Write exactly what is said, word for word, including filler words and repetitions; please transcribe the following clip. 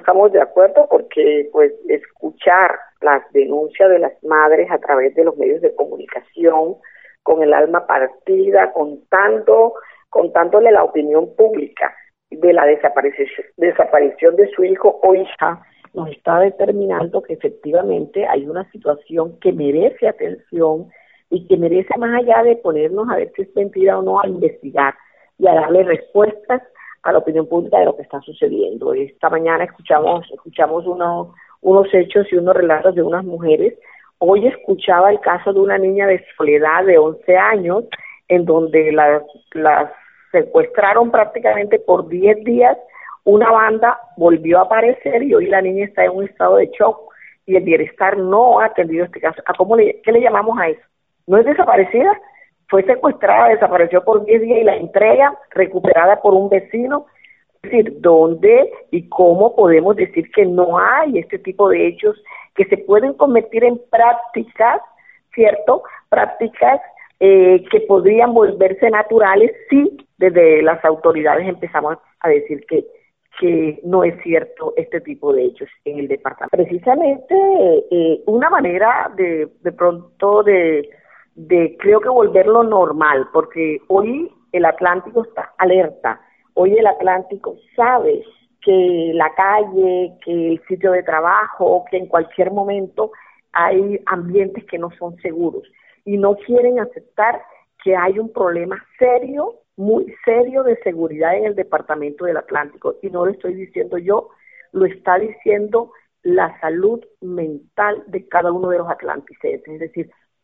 estamos de acuerdo porque pues escuchar las denuncias de las madres a través de los medios de comunicación, con el alma partida, contando, contándole la opinión pública de la desaparición, desaparición de su hijo o hija, nos está determinando que efectivamente hay una situación que merece atención y que merece, más allá de ponernos a ver si es mentira o no, a investigar y a darle respuestas a la opinión pública de lo que está sucediendo. Esta mañana escuchamos escuchamos uno, unos hechos y unos relatos de unas mujeres. Hoy escuchaba el caso de una niña de Soledad de once años, en donde las, las secuestraron prácticamente por diez días, una banda volvió a aparecer y hoy la niña está en un estado de shock y el bienestar no ha atendido este caso. ¿A cómo le, qué le llamamos a eso? ¿No es desaparecida? Fue secuestrada, desapareció por diez días y la entrega recuperada por un vecino. Es decir, ¿dónde y cómo podemos decir que no hay este tipo de hechos que se pueden convertir en prácticas, ¿cierto? Prácticas eh, que podrían volverse naturales si desde las autoridades empezamos a decir que, que no es cierto este tipo de hechos en el departamento. Precisamente eh, una manera de, de pronto de... de creo que volverlo normal, porque hoy el Atlántico está alerta, hoy el Atlántico sabe que la calle, que el sitio de trabajo, que en cualquier momento hay ambientes que no son seguros y no quieren aceptar que hay un problema serio, muy serio de seguridad en el departamento del Atlántico, y no lo estoy diciendo yo, lo está diciendo la salud mental de cada uno de los atlanticenses, es decir,